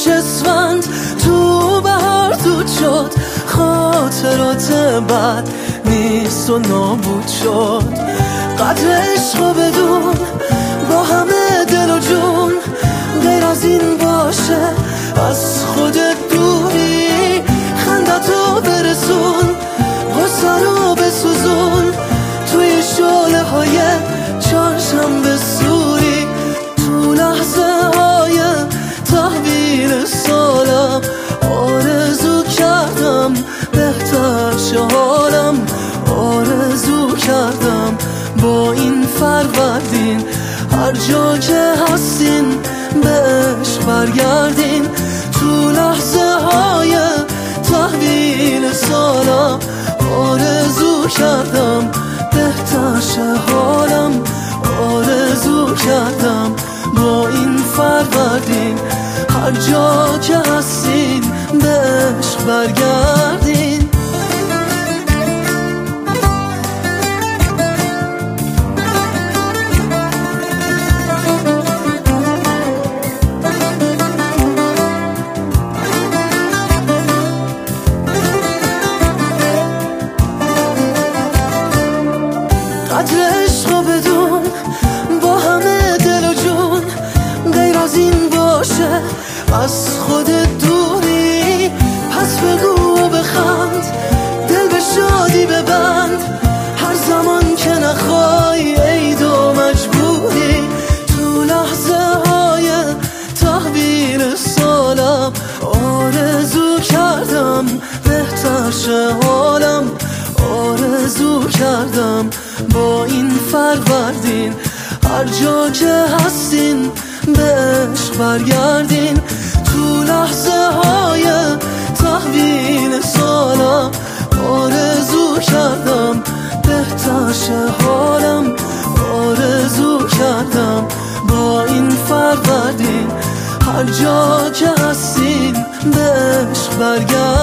پیش اسفند تو بهار دود شد، خاطرات بد نیست و نابود شد. قدر عشق و بدون با همه دل و جون، غیر از این باشه از خودت دوری. خندتو برسون، غصه رو بسوزون، توی شعله های چهارشنبه سوری. تو لحظه های تحویل سالم آرزو کردم بهتر شه حالم، آرزو کردم با این فروردین هر جا که هستین به عشق برگردین. تو لحظه های تحویل سالم آرزو کردم بهتر شه حالم، آرزو کردم با این فروردین هر جا که هستین به عشق برگردین. قدر عشق و بدون با همه دل و جون، غیر از این باشه از خودت دوری. پس بگو و بخند، دل به شادی ببند، هر زمان که نخوای عید و مجبوری. تو لحظه های تحویل سالم آرزو کردم بهتر شه حالم، آرزو کردم با این فروردین هر جا که هستین به عشق برگردین. تو لحظه های تحویل سالم آرزو کردم بهتر شه حالم، آرزو کردم با این فروردین هر جا که هستین به عشق برگردین.